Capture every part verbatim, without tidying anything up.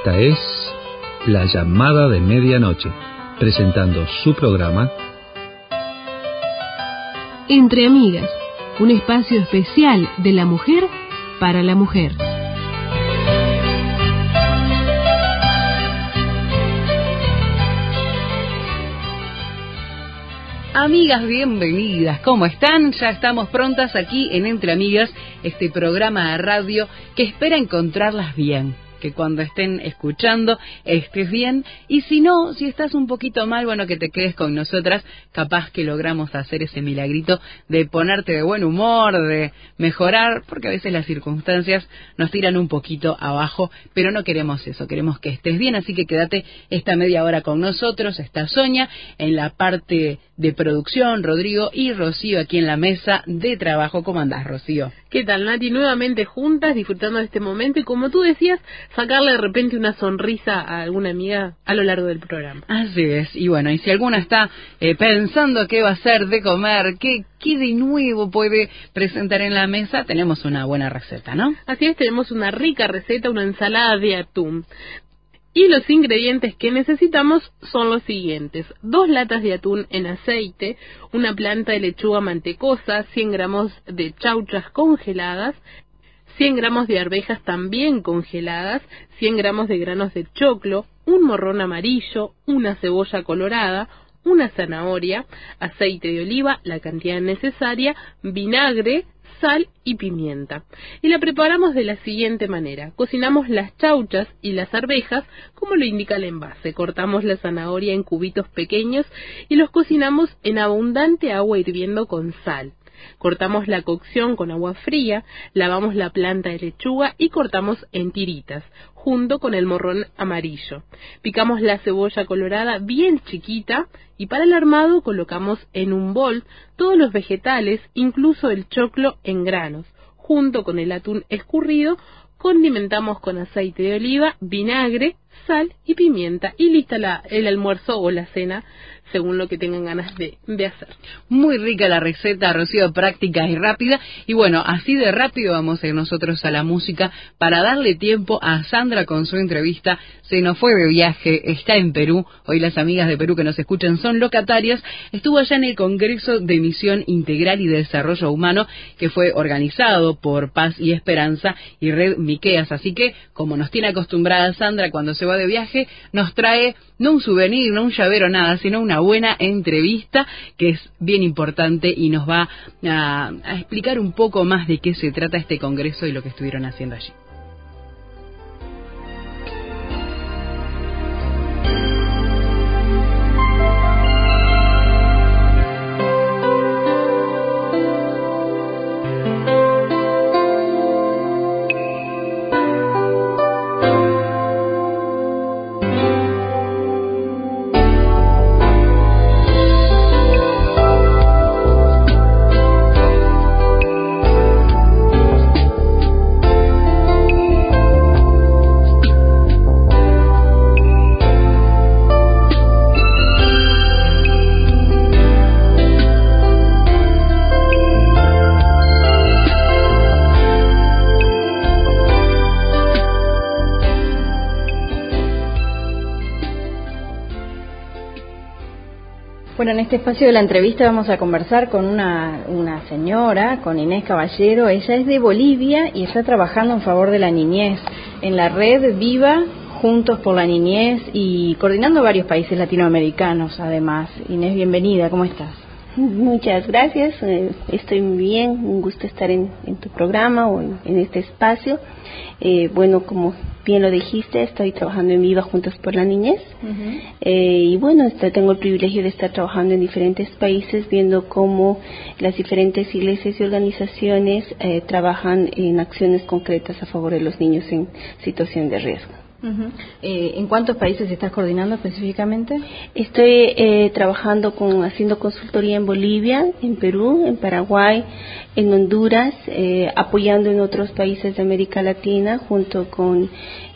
Esta es La Llamada de Medianoche, presentando su programa Entre Amigas, un espacio especial de la mujer para la mujer. Amigas, bienvenidas. ¿Cómo están? Ya estamos prontas aquí en Entre Amigas, este programa de radio que espera encontrarlas bien. Que cuando estén escuchando estés bien, y si no, si estás un poquito mal, bueno, que te quedes con nosotras, capaz que logramos hacer ese milagrito de ponerte de buen humor, de mejorar, porque a veces las circunstancias nos tiran un poquito abajo, pero no queremos eso, queremos que estés bien, así que quédate esta media hora con nosotros. Está Sonia en la parte de producción, Rodrigo y Rocío aquí en la mesa de trabajo. ¿Cómo andás, Rocío? ¿Qué tal, Nati? Nuevamente juntas, disfrutando de este momento y, como tú decías, sacarle de repente una sonrisa a alguna amiga a lo largo del programa. Así es, y bueno, y si alguna está eh, pensando qué va a hacer de comer, qué, qué de nuevo puede presentar en la mesa, tenemos una buena receta, ¿no? Así es, tenemos una rica receta, una ensalada de atún. Y los ingredientes que necesitamos son los siguientes: dos latas de atún en aceite, una planta de lechuga mantecosa, cien gramos de chauchas congeladas, cien gramos de arvejas también congeladas, cien gramos de granos de choclo, un morrón amarillo, una cebolla colorada, una zanahoria, aceite de oliva, la cantidad necesaria, vinagre, sal y pimienta. Y la preparamos de la siguiente manera: cocinamos las chauchas y las arvejas como lo indica el envase, cortamos la zanahoria en cubitos pequeños y los cocinamos en abundante agua hirviendo con sal. Cortamos la cocción con agua fría, lavamos la planta de lechuga y cortamos en tiritas, junto con el morrón amarillo. Picamos la cebolla colorada bien chiquita y para el armado colocamos en un bol todos los vegetales, incluso el choclo en granos, junto con el atún escurrido. Condimentamos con aceite de oliva, vinagre, sal y pimienta, y lista la, el almuerzo o la cena, según lo que tengan ganas de, de hacer. Muy rica la receta, Rocío, práctica y rápida. Y bueno, así de rápido vamos a ir nosotros a la música para darle tiempo a Sandra con su entrevista. Se nos fue de viaje, está en Perú. Hoy las amigas de Perú que nos escuchan son locatarias. Estuvo allá en el Congreso de Misión Integral y de Desarrollo Humano, que fue organizado por Paz y Esperanza y Red Miqueas. Así que, como nos tiene acostumbrada Sandra cuando se va de viaje, nos trae no un souvenir, no un llavero, nada, sino una buena entrevista que es bien importante y nos va a, a explicar un poco más de qué se trata este congreso y lo que estuvieron haciendo allí. Bueno, en este espacio de la entrevista vamos a conversar con una, una señora, con Inés Caballero. Ella es de Bolivia y está trabajando en favor de la niñez en la red Viva Juntos por la Niñez y coordinando varios países latinoamericanos además. Inés, bienvenida, ¿cómo estás? Muchas gracias, eh, estoy muy bien, un gusto estar en, en tu programa o en, en este espacio. Eh, bueno, como bien lo dijiste, estoy trabajando en Viva Juntos por la Niñez. Uh-huh. eh, y bueno, estoy, tengo el privilegio de estar trabajando en diferentes países, viendo cómo las diferentes iglesias y organizaciones eh, trabajan en acciones concretas a favor de los niños en situación de riesgo. Uh-huh. Eh, ¿En cuántos países estás coordinando específicamente? Estoy eh, trabajando con, haciendo consultoría en Bolivia, en Perú, en Paraguay, en Honduras, eh, apoyando en otros países de América Latina, junto con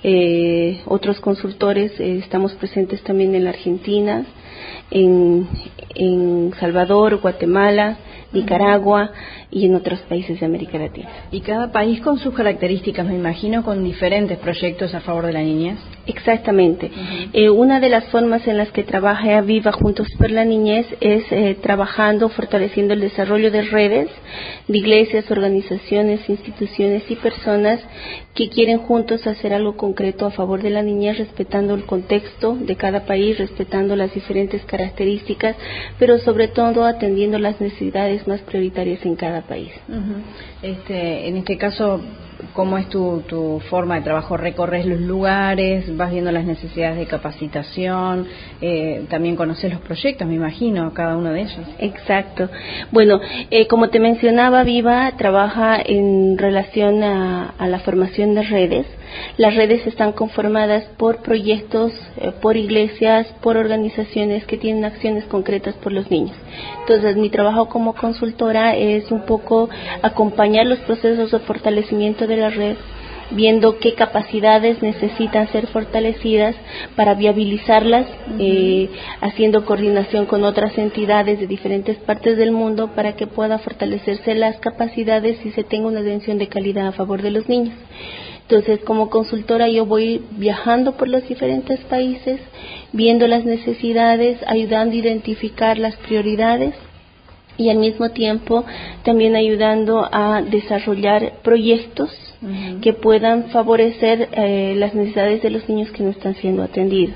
eh, otros consultores. Eh, estamos presentes también en la Argentina, en, en Salvador, Guatemala, Nicaragua y en otros países de América Latina. Y cada país con sus características, me imagino, con diferentes proyectos a favor de la niñez. Exactamente. Uh-huh. Eh, una de las formas en las que trabaja Viva Juntos por la Niñez es eh, trabajando, fortaleciendo el desarrollo de redes de iglesias, organizaciones, instituciones y personas que quieren juntos hacer algo concreto a favor de la niñez, respetando el contexto de cada país, respetando las diferentes características, pero sobre todo atendiendo las necesidades más prioritarias en cada país. Uh-huh. Este, en este caso, ¿cómo es tu, tu forma de trabajo? ¿Recorres los lugares? ¿Vas viendo las necesidades de capacitación? Eh, también conoces los proyectos, me imagino, cada uno de ellos. Exacto. Bueno, eh, como te mencionaba, Viva trabaja en relación a, a la formación de redes. Las redes están conformadas por proyectos, eh, por iglesias, por organizaciones que tienen acciones concretas por los niños. Entonces, mi trabajo como consultora es un poco acompañar los procesos de fortalecimiento de la red, viendo qué capacidades necesitan ser fortalecidas para viabilizarlas, uh-huh. eh, haciendo coordinación con otras entidades de diferentes partes del mundo para que pueda fortalecerse las capacidades y se tenga una atención de calidad a favor de los niños. Entonces, como consultora, yo voy viajando por los diferentes países, viendo las necesidades, ayudando a identificar las prioridades y al mismo tiempo también ayudando a desarrollar proyectos uh-huh. que puedan favorecer eh, las necesidades de los niños que no están siendo atendidos.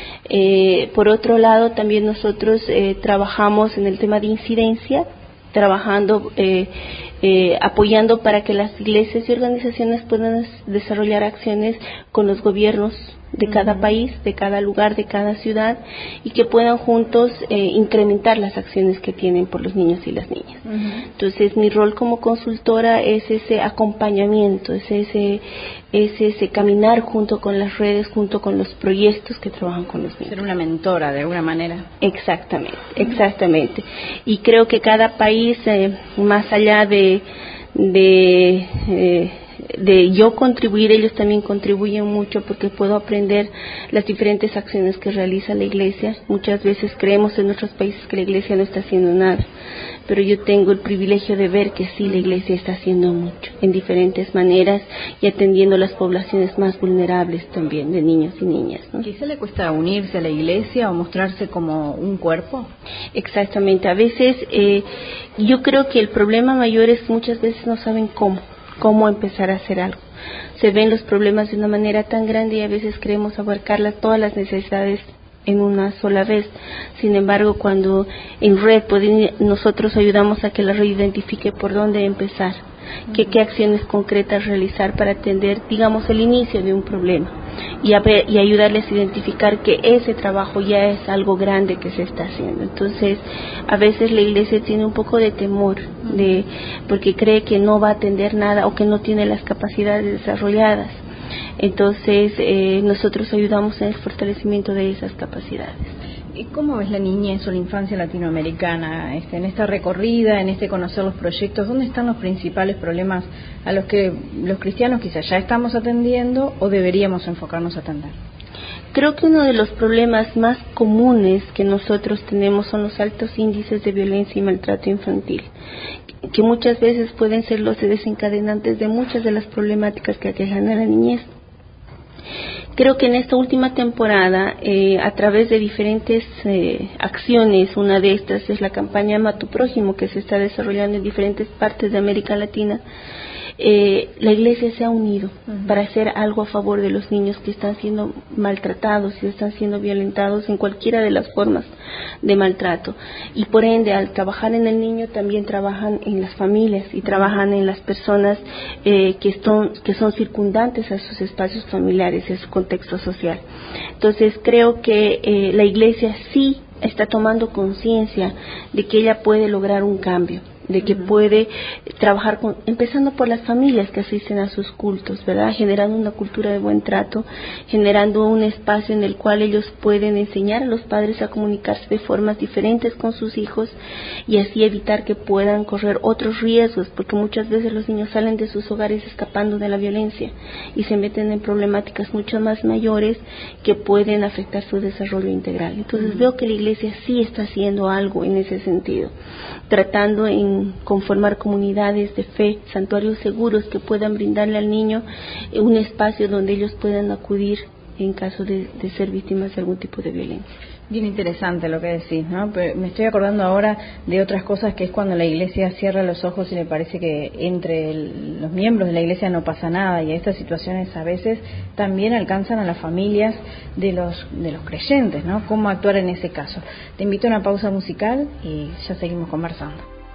Eh, por otro lado, también nosotros eh, trabajamos en el tema de incidencia, trabajando, eh, eh, apoyando para que las iglesias y organizaciones puedan desarrollar acciones con los gobiernos de cada uh-huh. país, de cada lugar, de cada ciudad, y que puedan juntos eh, incrementar las acciones que tienen por los niños y las niñas. Uh-huh. Entonces, mi rol como consultora es ese acompañamiento, es ese, es ese caminar junto con las redes, junto con los proyectos que trabajan con los niños. Ser una mentora, de alguna manera. Exactamente, exactamente. Y creo que cada país, eh, más allá de... de eh, de yo contribuir, ellos también contribuyen mucho porque puedo aprender las diferentes acciones que realiza la iglesia. Muchas veces creemos en nuestros países que la iglesia no está haciendo nada, pero yo tengo el privilegio de ver que sí, la iglesia está haciendo mucho, en diferentes maneras y atendiendo a las poblaciones más vulnerables también, de niños y niñas, ¿no? ¿Quizá le cuesta unirse a la iglesia o mostrarse como un cuerpo? Exactamente, a veces eh, yo creo que el problema mayor es que muchas veces no saben cómo. cómo empezar a hacer algo. Se ven los problemas de una manera tan grande y a veces queremos abarcar todas las necesidades en una sola vez. Sin embargo, cuando en red pues, nosotros ayudamos a que la red identifique por dónde empezar, uh-huh. que, qué acciones concretas realizar para atender, digamos, el inicio de un problema y, a ver, y ayudarles a identificar que ese trabajo ya es algo grande que se está haciendo. Entonces, a veces la iglesia tiene un poco de temor, de porque cree que no va a atender nada o que no tiene las capacidades desarrolladas. Entonces, eh, nosotros ayudamos en el fortalecimiento de esas capacidades. ¿Y cómo ves la niñez o la infancia latinoamericana este, en esta recorrida, en este conocer los proyectos? ¿Dónde están los principales problemas a los que los cristianos quizás ya estamos atendiendo o deberíamos enfocarnos a atender? Creo que uno de los problemas más comunes que nosotros tenemos son los altos índices de violencia y maltrato infantil, que muchas veces pueden ser los desencadenantes de muchas de las problemáticas que aquejan a la niñez. Creo que en esta última temporada, eh, a través de diferentes eh, acciones, una de estas es la campaña Ama a tu prójimo, que se está desarrollando en diferentes partes de América Latina. Eh, la iglesia se ha unido uh-huh. para hacer algo a favor de los niños que están siendo maltratados y están siendo violentados en cualquiera de las formas de maltrato, y por ende al trabajar en el niño también trabajan en las familias y trabajan en las personas eh, que, son, que son circundantes a sus espacios familiares y a su contexto social. Entonces creo que eh, la iglesia sí está tomando conciencia de que ella puede lograr un cambio, de que uh-huh. puede trabajar con, empezando por las familias que asisten a sus cultos, ¿verdad? Generando una cultura de buen trato, generando un espacio en el cual ellos pueden enseñar a los padres a comunicarse de formas diferentes con sus hijos y así evitar que puedan correr otros riesgos, porque muchas veces los niños salen de sus hogares escapando de la violencia y se meten en problemáticas mucho más mayores que pueden afectar su desarrollo integral. Entonces uh-huh. veo que la iglesia sí está haciendo algo en ese sentido, tratando en conformar comunidades de fe, santuarios seguros que puedan brindarle al niño un espacio donde ellos puedan acudir en caso de, de ser víctimas de algún tipo de violencia. Bien interesante lo que decís, ¿no? Pero me estoy acordando ahora de otras cosas, que es cuando la Iglesia cierra los ojos y le parece que entre el, los miembros de la Iglesia no pasa nada, y estas situaciones a veces también alcanzan a las familias de los de los creyentes, ¿no? ¿Cómo actuar en ese caso? Te invito a una pausa musical y ya seguimos conversando.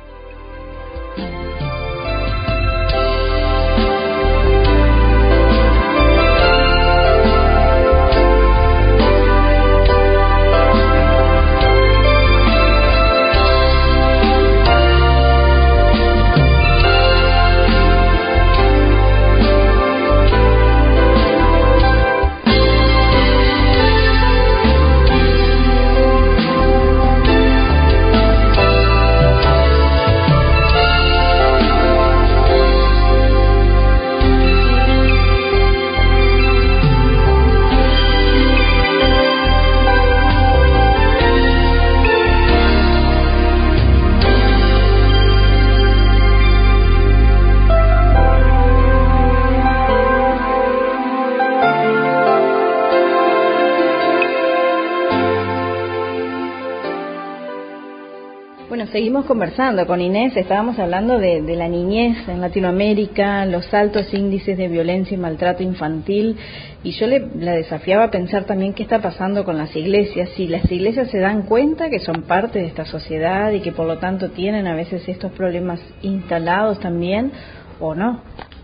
Bueno, seguimos conversando con Inés. Estábamos hablando de, de la niñez en Latinoamérica, los altos índices de violencia y maltrato infantil, y yo le, la desafiaba a pensar también qué está pasando con las iglesias, si las iglesias se dan cuenta que son parte de esta sociedad y que por lo tanto tienen a veces estos problemas instalados también, o no.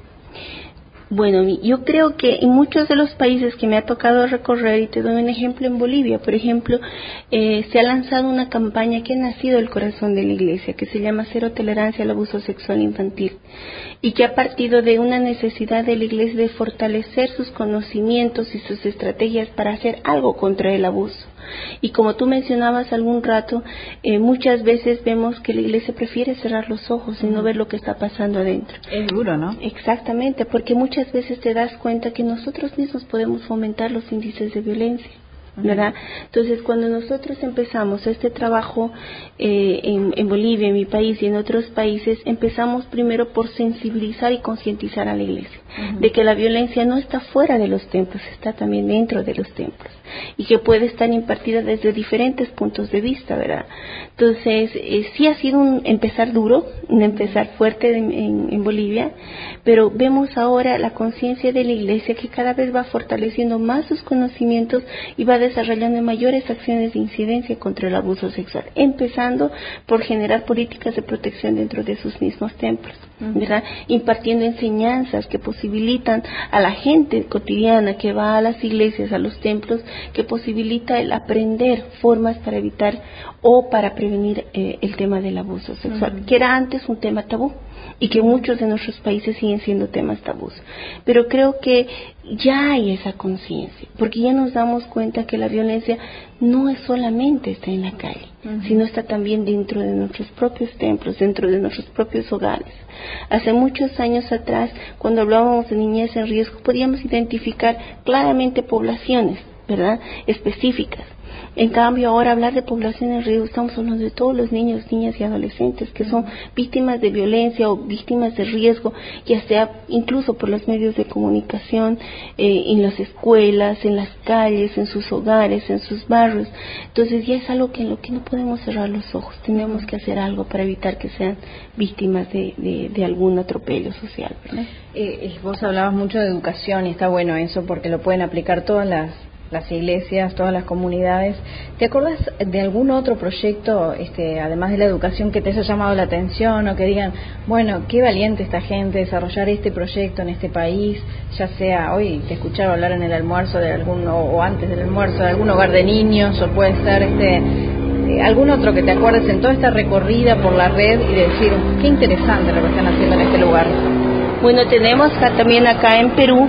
Bueno, yo creo que en muchos de los países que me ha tocado recorrer, y te doy un ejemplo en Bolivia, por ejemplo, eh, se ha lanzado una campaña que ha nacido del corazón de la Iglesia, que se llama Cero Tolerancia al Abuso Sexual Infantil, y que ha partido de una necesidad de la Iglesia de fortalecer sus conocimientos y sus estrategias para hacer algo contra el abuso. Y como tú mencionabas algún rato, eh, muchas veces vemos que la Iglesia prefiere cerrar los ojos y no ver lo que está pasando adentro. Es duro, ¿no? Exactamente, porque muchas veces te das cuenta que nosotros mismos podemos fomentar los índices de violencia, ¿verdad? Entonces, cuando nosotros empezamos este trabajo eh, en, en Bolivia, en mi país y en otros países, empezamos primero por sensibilizar y concientizar a la Iglesia uh-huh. de que la violencia no está fuera de los templos, está también dentro de los templos, y que puede estar impartida desde diferentes puntos de vista, ¿verdad? Entonces, eh, sí ha sido un empezar duro, un empezar fuerte en, en, en Bolivia, pero vemos ahora la conciencia de la Iglesia que cada vez va fortaleciendo más sus conocimientos y va desarrollando mayores acciones de incidencia contra el abuso sexual, empezando por generar políticas de protección dentro de sus mismos templos, ¿verdad? Impartiendo enseñanzas que posibilitan a la gente cotidiana que va a las iglesias, a los templos, que posibilita el aprender formas para evitar o para prevenir eh, el tema del abuso sexual, uh-huh. que era antes un tema tabú y que muchos de nuestros países siguen siendo temas tabús. Pero creo que ya hay esa conciencia, porque ya nos damos cuenta que la violencia no es solamente está en la calle, uh-huh. sino está también dentro de nuestros propios templos, dentro de nuestros propios hogares. Hace muchos años atrás, cuando hablábamos de niñez en riesgo, podíamos identificar claramente poblaciones, ¿verdad?, específicas. En cambio, ahora hablar de población en riesgo, estamos hablando de todos los niños, niñas y adolescentes que son víctimas de violencia o víctimas de riesgo, ya sea incluso por los medios de comunicación, eh, en las escuelas, en las calles, en sus hogares, en sus barrios. Entonces ya es algo que en lo que no podemos cerrar los ojos, tenemos que hacer algo para evitar que sean víctimas de, de, de algún atropello social, ¿verdad? Eh, vos hablabas mucho de educación y está bueno eso porque lo pueden aplicar todas las las iglesias, todas las comunidades. ¿Te acuerdas de algún otro proyecto, este, además de la educación, que te haya llamado la atención o que digan, bueno, qué valiente esta gente desarrollar este proyecto en este país, ya sea, hoy te escucharon hablar en el almuerzo de algún, o, o antes del almuerzo, de algún hogar de niños, o puede ser este, eh, algún otro que te acuerdes en toda esta recorrida por la red y decir, qué interesante lo que están haciendo en este lugar? Bueno, tenemos también acá en Perú,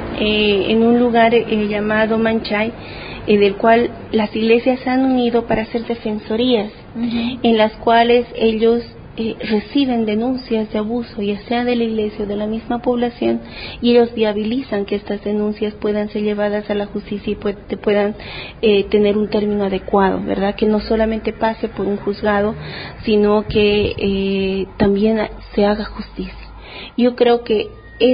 Eh, en un lugar eh, llamado Manchay, eh, del cual las iglesias se han unido para hacer defensorías, uh-huh. en las cuales ellos eh, reciben denuncias de abuso, ya sea de la iglesia o de la misma población, y ellos viabilizan que estas denuncias puedan ser llevadas a la justicia y pu- puedan eh, tener un término adecuado, ¿verdad? Que no solamente pase por un juzgado, sino que eh, también se haga justicia. Yo creo que es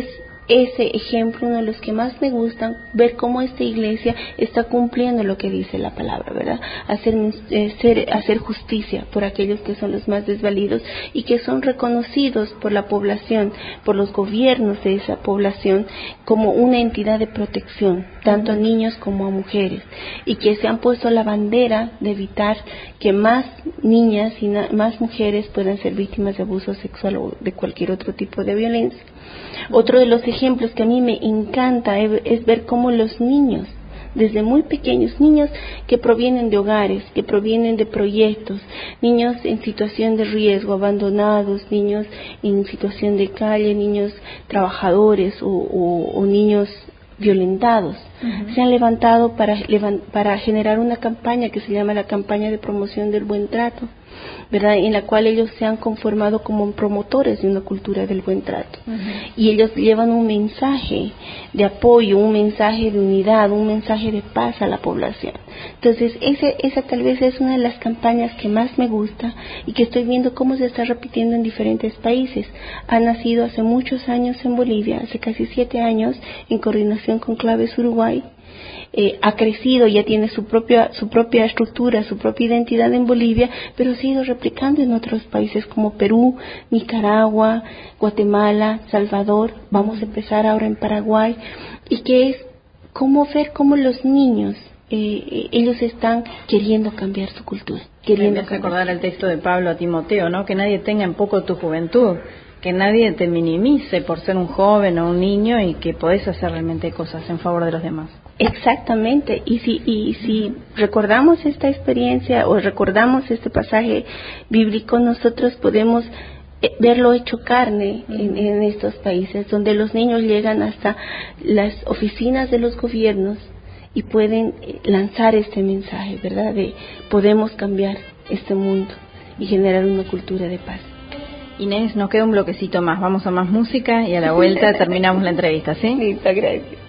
ese ejemplo, uno de los que más me gustan, ver cómo esta iglesia está cumpliendo lo que dice la palabra, ¿verdad? Hacer, eh, ser, hacer justicia por aquellos que son los más desvalidos y que son reconocidos por la población, por los gobiernos de esa población, como una entidad de protección, tanto a niños como a mujeres, y que se han puesto la bandera de evitar que más niñas y na- más mujeres puedan ser víctimas de abuso sexual o de cualquier otro tipo de violencia. Otro de los ejemplos que a mí me encanta es ver cómo los niños, desde muy pequeños, niños que provienen de hogares, que provienen de proyectos, niños en situación de riesgo, abandonados, niños en situación de calle, niños trabajadores o, o, o niños violentados, uh-huh. se han levantado para, para generar una campaña que se llama la campaña de promoción del buen trato, ¿verdad? En la cual ellos se han conformado como promotores de una cultura del buen trato. Uh-huh. Y ellos llevan un mensaje de apoyo, un mensaje de unidad, un mensaje de paz a la población. Entonces, ese, esa tal vez es una de las campañas que más me gusta y que estoy viendo cómo se está repitiendo en diferentes países. Ha nacido hace muchos años en Bolivia, hace casi siete años, en coordinación con Claves Uruguay. Eh, ha crecido, ya tiene su propia su propia estructura, su propia identidad en Bolivia, pero se ha ido replicando en otros países como Perú, Nicaragua, Guatemala, Salvador. Vamos a empezar ahora en Paraguay, y que es cómo ver cómo los niños eh, ellos están queriendo cambiar su cultura, queriendo Me hace acordar el texto de Pablo a Timoteo, ¿no? Que nadie tenga en poco tu juventud, que nadie te minimice por ser un joven o un niño, y que podés hacer realmente cosas en favor de los demás. Exactamente, y si, y si recordamos esta experiencia o recordamos este pasaje bíblico, nosotros podemos verlo hecho carne en, en estos países, donde los niños llegan hasta las oficinas de los gobiernos y pueden lanzar este mensaje, ¿verdad? De podemos cambiar este mundo y generar una cultura de paz. Inés, nos queda un bloquecito más, vamos a más música y a la vuelta terminamos la entrevista, ¿sí? Listo, gracias.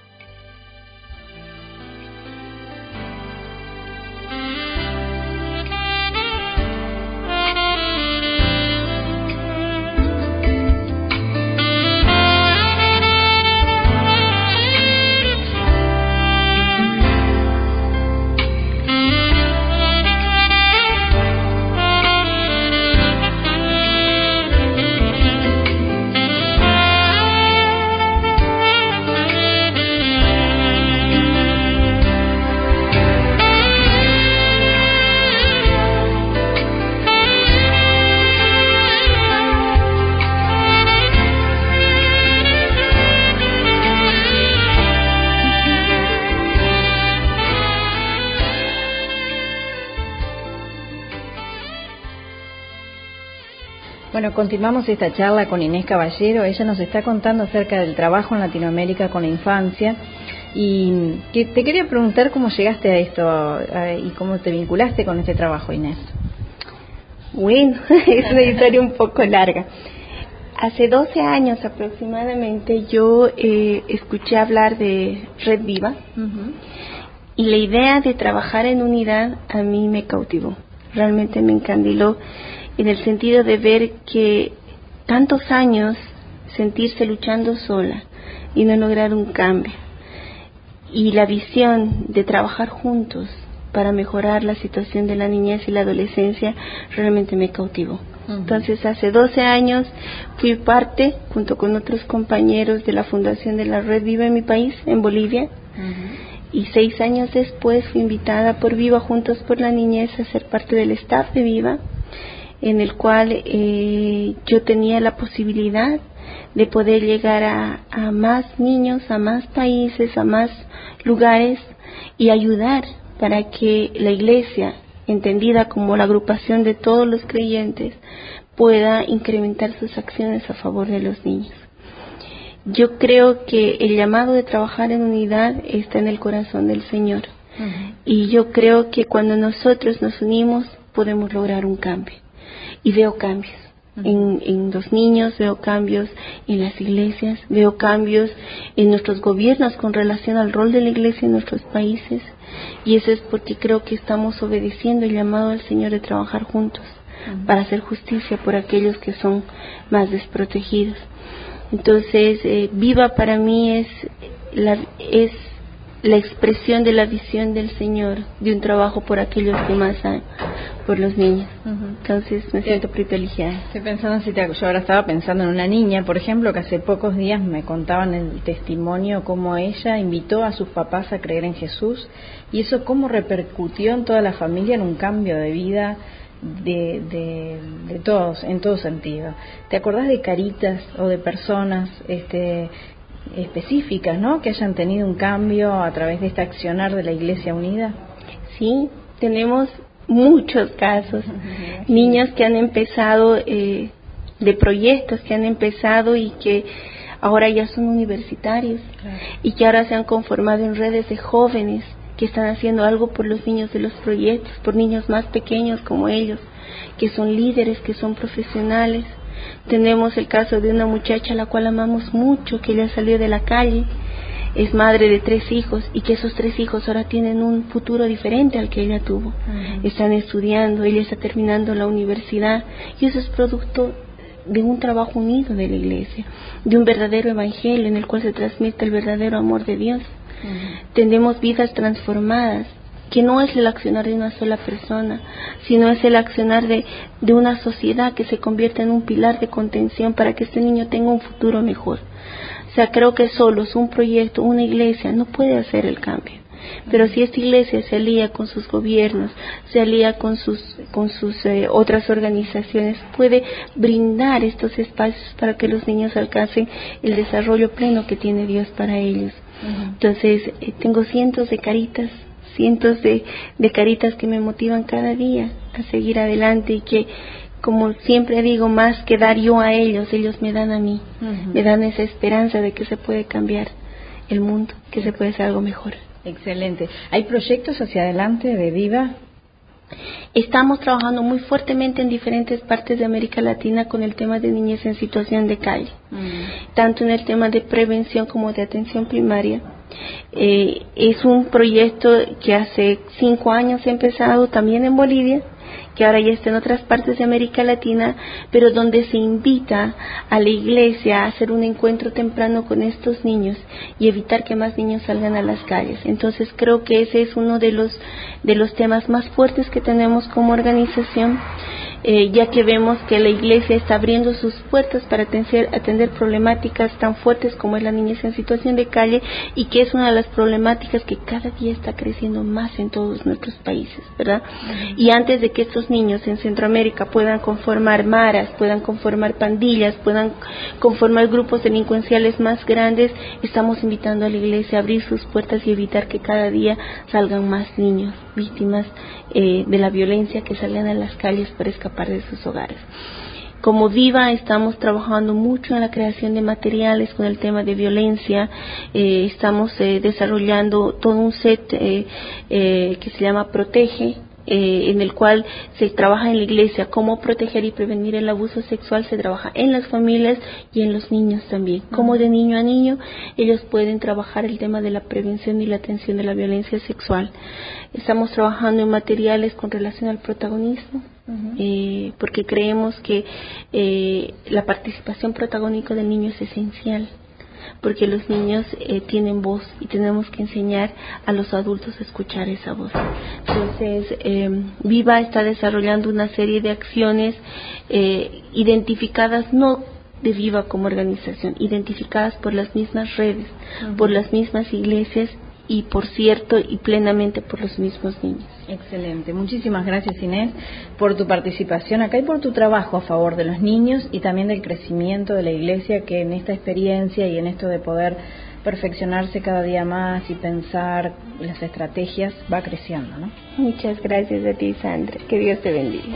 Bueno, continuamos esta charla con Inés Caballero. Ella nos está contando acerca del trabajo en Latinoamérica con la infancia, y que te quería preguntar cómo llegaste a esto a, y cómo te vinculaste con este trabajo, Inés. Bueno, es una historia un poco larga. Hace doce años aproximadamente yo eh, escuché hablar de Red Viva, uh-huh. y la idea de trabajar en unidad a mí me cautivó, realmente me encandiló, en el sentido de ver que tantos años sentirse luchando sola y no lograr un cambio, y la visión de trabajar juntos para mejorar la situación de la niñez y la adolescencia realmente me cautivó. Uh-huh. Entonces hace doce años fui parte, junto con otros compañeros, de la fundación de la Red Viva en mi país, en Bolivia. Uh-huh. Y seis años después fui invitada por Viva Juntos por la Niñez a ser parte del staff de Viva, en el cual eh, yo tenía la posibilidad de poder llegar a, a más niños, a más países, a más lugares, y ayudar para que la iglesia, entendida como la agrupación de todos los creyentes, pueda incrementar sus acciones a favor de los niños. Yo creo que el llamado de trabajar en unidad está en el corazón del Señor. Uh-huh. Y yo creo que cuando nosotros nos unimos podemos lograr un cambio. Y veo cambios uh-huh. en, en los niños, veo cambios en las iglesias, veo cambios en nuestros gobiernos con relación al rol de la iglesia en nuestros países, y eso es porque creo que estamos obedeciendo el llamado al Señor de trabajar juntos uh-huh. para hacer justicia por aquellos que son más desprotegidos. Entonces, eh, Viva para mí es la, es la expresión de la visión del Señor, de un trabajo por aquellos que más aman, por los niños. Uh-huh. Entonces me siento privilegiada. Estoy pensando, si te, yo ahora estaba pensando en una niña, por ejemplo, que hace pocos días me contaban el testimonio cómo ella invitó a sus papás a creer en Jesús, y eso cómo repercutió en toda la familia en un cambio de vida de, de, de todos, en todo sentido. ¿Te acordás de caritas o de personas este específicas, ¿no?, que hayan tenido un cambio a través de este accionar de la Iglesia Unida? Sí, tenemos muchos casos, niños que han empezado, eh, de proyectos que han empezado y que ahora ya son universitarios, claro, y que ahora se han conformado en redes de jóvenes que están haciendo algo por los niños de los proyectos, por niños más pequeños como ellos, que son líderes, que son profesionales. Tenemos el caso de una muchacha a la cual amamos mucho, que ella salió de la calle, es madre de tres hijos, y que esos tres hijos ahora tienen un futuro diferente al que ella tuvo. Uh-huh. Están estudiando, ella está terminando la universidad, y eso es producto de un trabajo unido de la Iglesia, de un verdadero evangelio en el cual se transmite el verdadero amor de Dios. Uh-huh. Tenemos vidas transformadas, que no es el accionar de una sola persona, sino es el accionar de, de una sociedad que se convierta en un pilar de contención para que este niño tenga un futuro mejor. O sea, creo que solos un proyecto, una iglesia no puede hacer el cambio. Pero si esta iglesia se alía con sus gobiernos, se alía con sus, con sus eh, otras organizaciones, puede brindar estos espacios para que los niños alcancen el desarrollo pleno que tiene Dios para ellos. Uh-huh. Entonces, eh, tengo cientos de caritas, cientos de, de caritas que me motivan cada día a seguir adelante, y que, como siempre digo, más que dar yo a ellos, ellos me dan a mí. Uh-huh. Me dan esa esperanza de que se puede cambiar el mundo, que se puede hacer algo mejor. Excelente. ¿Hay proyectos hacia adelante de Viva? Estamos trabajando muy fuertemente en diferentes partes de América Latina con el tema de niñez en situación de calle, mm. tanto en el tema de prevención como de atención primaria. Eh, es un proyecto que hace cinco años ha empezado también en Bolivia, que ahora ya está en otras partes de América Latina, pero donde se invita a la iglesia a hacer un encuentro temprano con estos niños y evitar que más niños salgan a las calles. Entonces creo que ese es uno de los de los temas más fuertes que tenemos como organización, eh, ya que vemos que la iglesia está abriendo sus puertas para atender, atender problemáticas tan fuertes como es la niñez en situación de calle, y que es una de las problemáticas que cada día está creciendo más en todos nuestros países, ¿verdad? Uh-huh. Y antes de que estos niños en Centroamérica puedan conformar maras, puedan conformar pandillas, puedan conformar grupos delincuenciales más grandes, estamos invitando a la iglesia a abrir sus puertas y evitar que cada día salgan más niños víctimas eh, de la violencia, que salgan a las calles para escapar de sus hogares. Como Viva estamos trabajando mucho en la creación de materiales con el tema de violencia. Eh, estamos eh, desarrollando todo un set eh, eh, que se llama Protege, Eh, en el cual se trabaja en la iglesia cómo proteger y prevenir el abuso sexual. Se trabaja en las familias y en los niños también, uh-huh. Como de niño a niño ellos pueden trabajar el tema de la prevención y la atención de la violencia sexual. Estamos trabajando en materiales con relación al protagonismo, uh-huh. eh, porque creemos que eh, la participación protagónica del niño es esencial, porque los niños eh, tienen voz y tenemos que enseñar a los adultos a escuchar esa voz. Entonces, eh, Viva está desarrollando una serie de acciones eh, identificadas, no de Viva como organización, identificadas por las mismas redes, uh-huh. por las mismas iglesias y, por cierto, y plenamente por los mismos niños. Excelente. Muchísimas gracias, Inés, por tu participación acá y por tu trabajo a favor de los niños y también del crecimiento de la iglesia, que en esta experiencia y en esto de poder perfeccionarse cada día más y pensar las estrategias va creciendo, ¿no? Muchas gracias a ti, Sandra. Que Dios te bendiga.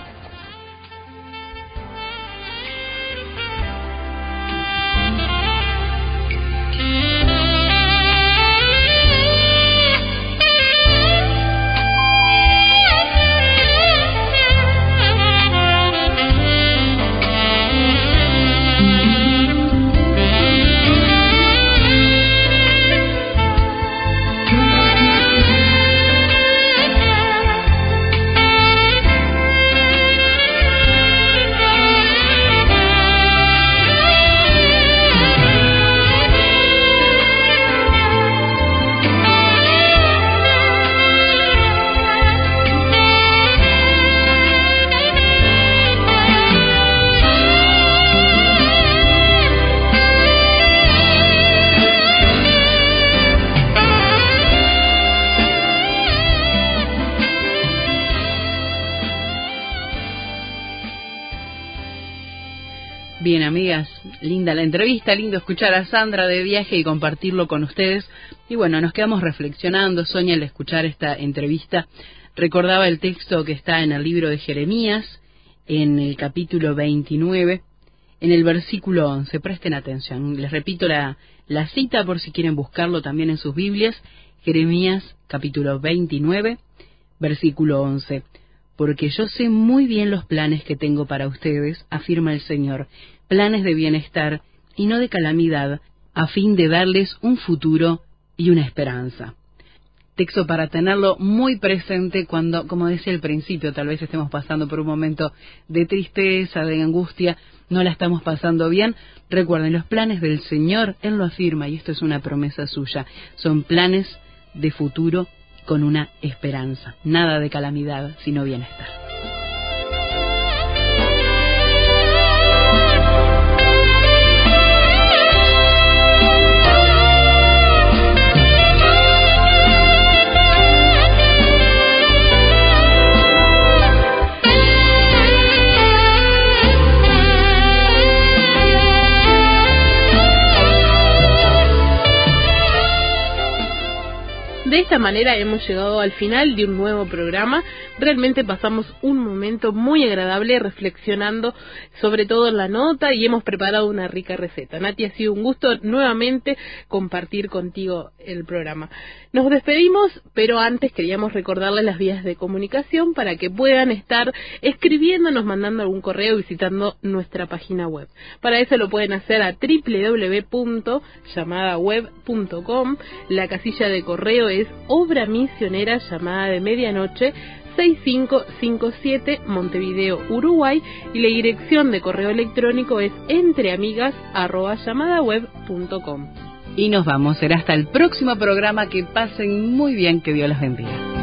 Bien, amigas, linda la entrevista, lindo escuchar a Sandra de viaje y compartirlo con ustedes. Y bueno, nos quedamos reflexionando. Sonia, al escuchar esta entrevista, recordaba el texto que está en el libro de Jeremías, en el capítulo veintinueve, en el versículo once. Presten atención, les repito la, la cita por si quieren buscarlo también en sus Biblias. Jeremías, capítulo veintinueve, versículo once. Porque yo sé muy bien los planes que tengo para ustedes, afirma el Señor, planes de bienestar y no de calamidad, a fin de darles un futuro y una esperanza. Texto para tenerlo muy presente cuando, como decía al principio, tal vez estemos pasando por un momento de tristeza, de angustia, no la estamos pasando bien. Recuerden, los planes del Señor, Él lo afirma, y esto es una promesa suya, son planes de futuro con una esperanza, nada de calamidad, sino bienestar. De esta manera hemos llegado al final de un nuevo programa. Realmente pasamos un momento muy agradable reflexionando sobre todo en la nota y hemos preparado una rica receta. Nati, ha sido un gusto nuevamente compartir contigo el programa. Nos despedimos, pero antes queríamos recordarles las vías de comunicación para que puedan estar escribiéndonos, mandando algún correo, visitando nuestra página web. Para eso lo pueden hacer a doble u doble u doble u punto llamada web punto com. La casilla de correo es Obra Misionera Llamada de Medianoche, seis cinco cinco siete, Montevideo, Uruguay, y la dirección de correo electrónico es entreamigas arroba llamadaweb punto com. Y nos vamos, será hasta el próximo programa. Que pasen muy bien, que Dios los bendiga.